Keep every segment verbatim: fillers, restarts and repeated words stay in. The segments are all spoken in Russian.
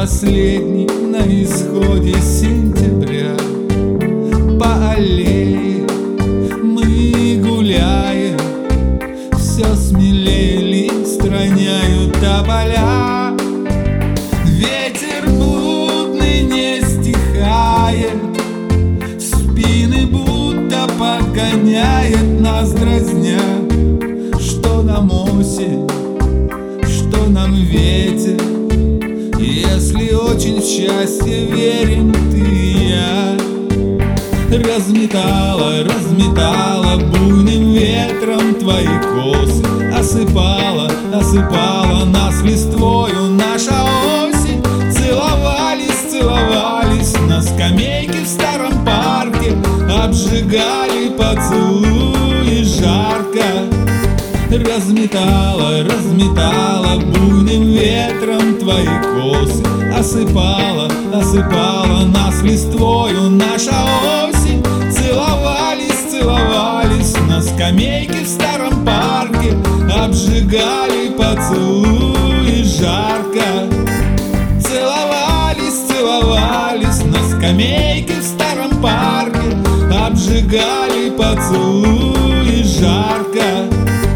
последний на исходе сентября. По аллее мы гуляем, все смелее листроняют тополя. Ветер блудный не стихает, в спины будто погоняет нас дразня. Что нам осень, что нам ветер, если очень в счастье верим ты и я. Разметала, разметала буйным ветром твои косы, осыпала, осыпала нас листвою наша осень. Целовались, целовались на скамейке в старом парке, обжигали поцелуи жарко. Разметала, разметала буйным ветром твои косы, осыпала, осыпала нас листвою наша осень. Целовались, целовались на скамейке в старом парке, обжигали поцелуи жарко. Целовались, целовались на скамейке в старом парке, обжигали поцелуи жарко.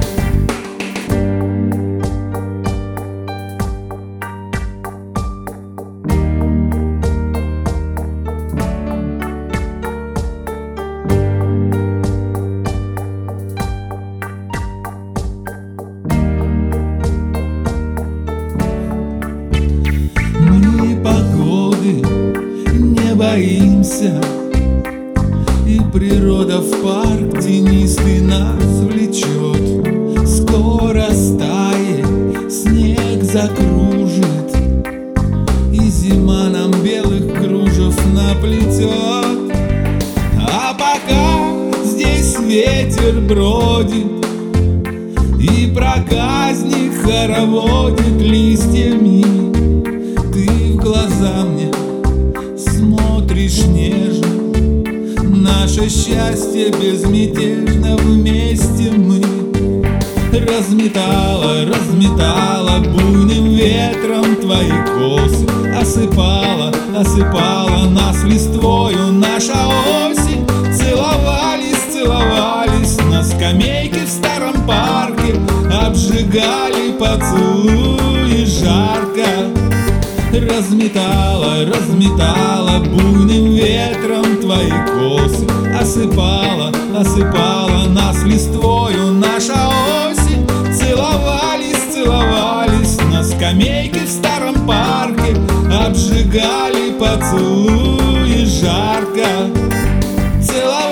Боимся, и природа в парк тенистый нас влечет. Скоро стаи снег закружит, и зима нам белых кружев наплетет. А пока здесь ветер бродит, и проказник хороводит листьями, ты в глаза мне смотришь нежно, наше счастье безмятежно, вместе мы. Разметала, разметала буйным ветром твои косы, осыпала, осыпала нас листвою наша осень. Целовались, целовались на скамейке в старом парке, обжигали поцелуи жарко. Разметала, разметала буйным ветром твои косы, осыпала, осыпала нас листвою наша осень. Целовались, целовались на скамейке в старом парке, обжигали поцелуи жарко.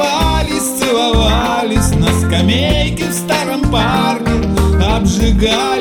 Целовались, целовались на скамейке в старом парке, обжигали